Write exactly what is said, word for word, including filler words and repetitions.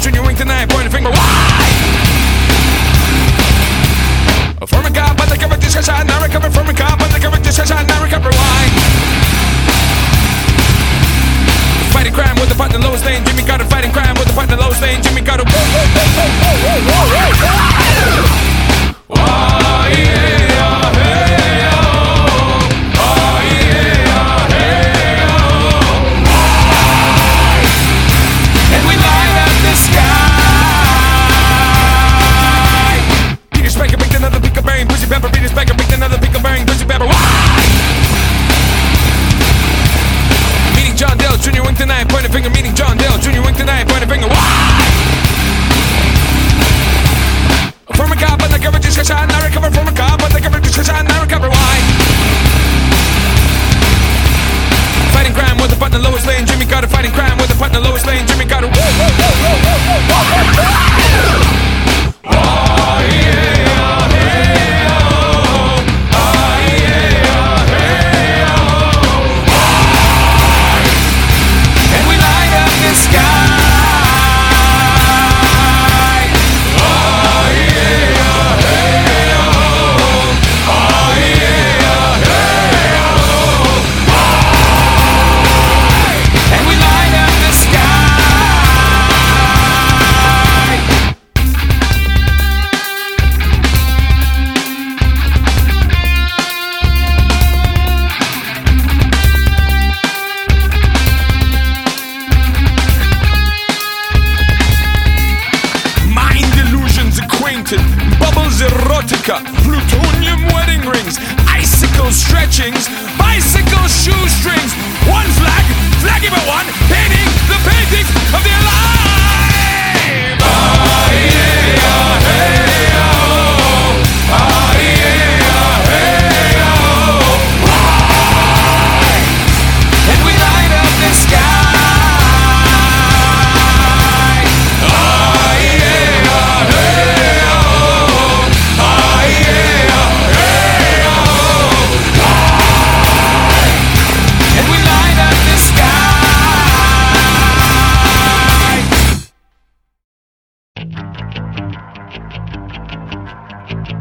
Junior wink tonight, point a finger. Why? From a cop, but the cover discussion, now recover from a cop, but the cover discussion, now recover. Why? Fighting crime with the partner lowest lane, Jimmy Carter. Fighting crime with the partner lowest lane, Jimmy Carter. Oh yeah, hey, oh. Oh yeah, hey, oh. And we light up the sky. Peter Spiker picked another pick of brain, Pussy Pepper. Peter Spiker picked another pick of brain, Pussy Pepper. Why? Meeting John Dale Junior wink tonight, point a finger. Meeting John Dale Junior wink tonight, point a finger. Why? From a cop, undercover discussion, I recover from a cop, undercover discussion, I recover. Why? Fighting crime with the partner lowest lane, Jimmy Carter. Fighting crime with the partner lowest lane, Jimmy Carter.